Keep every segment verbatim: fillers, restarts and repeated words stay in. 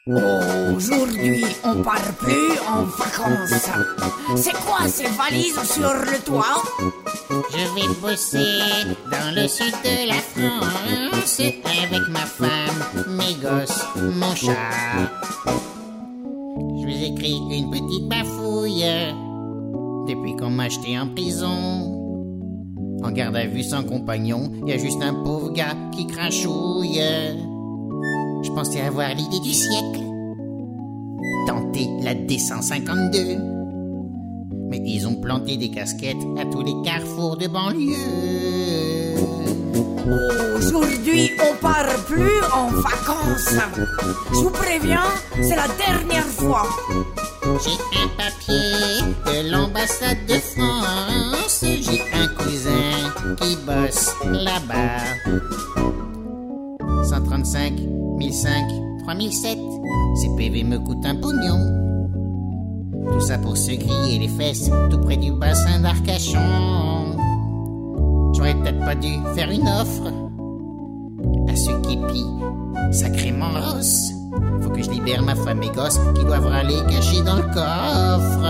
Aujourd'hui, on part plus en vacances. C'est quoi ces valises sur le toit? Je vais bosser dans le sud de la France avec ma femme, mes gosses, mon chat. Je vous écris une petite bafouille depuis qu'on m'a jeté en prison. En garde à vue sans compagnon, y a juste un pauvre gars qui crachouille. Je pensais avoir l'idée du siècle, tenter la D cent cinquante-deux. Mais ils ont planté des casquettes à tous les carrefours de banlieue. Aujourd'hui, on part plus en vacances. Je vous préviens, c'est la dernière fois. J'ai un papier de l'ambassade de France. J'ai un cousin qui bosse là-bas. cent trente-cinq, mille cinq, trois mille sept. Ces P V me coûtent un pognon. Tout ça pour se griller les fesses tout près du bassin d'Arcachon. J'aurais peut-être pas dû faire une offre à ceux qui pillent sacrément l'os. Faut que je libère ma femme et gosses qui doivent râler cachés dans le coffre.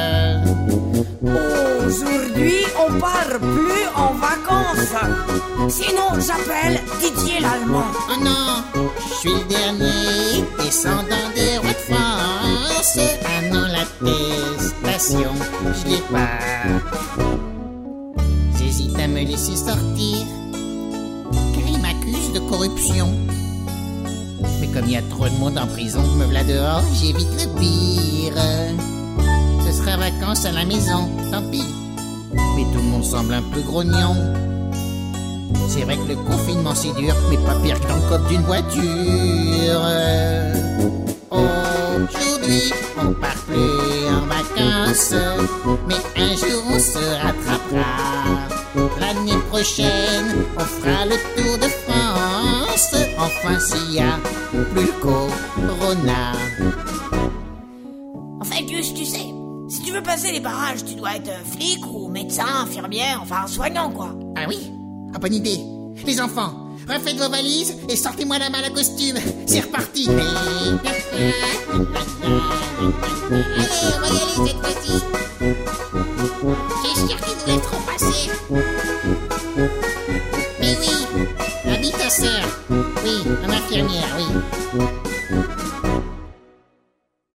Aujourd'hui, on part plus en vacances. Sinon, j'appelle Didier l'Allemand. Oh non, je suis le dernier descendant des rois de France. Ah non, l'attestation, je l'ai pas. J'hésite à me laisser sortir, car il m'accuse de corruption. Mais comme il y a trop de monde en prison, me v'là dehors, j'évite le pire. Ce sera vacances à la maison, tant pis. Mais tout le monde semble un peu grognon. C'est vrai que le confinement c'est dur, mais pas pire que dans le coffre d'une voiture. Aujourd'hui, on part plus en vacances, mais un jour on se rattrapera. L'année prochaine, on fera le tour de France. Enfin, s'il y a plus le corona. En fait, juste, tu sais, si tu veux passer les barrages, tu dois être flic ou médecin, infirmière, enfin soignant, quoi. Ah oui? Ah, bonne idée. Les enfants, refaites vos valises et sortez-moi la malle à costume. C'est reparti. Allez, on va y aller cette fois-ci. J'espère qu'ils nous laisseront passer. Mais oui, habite ta sœur.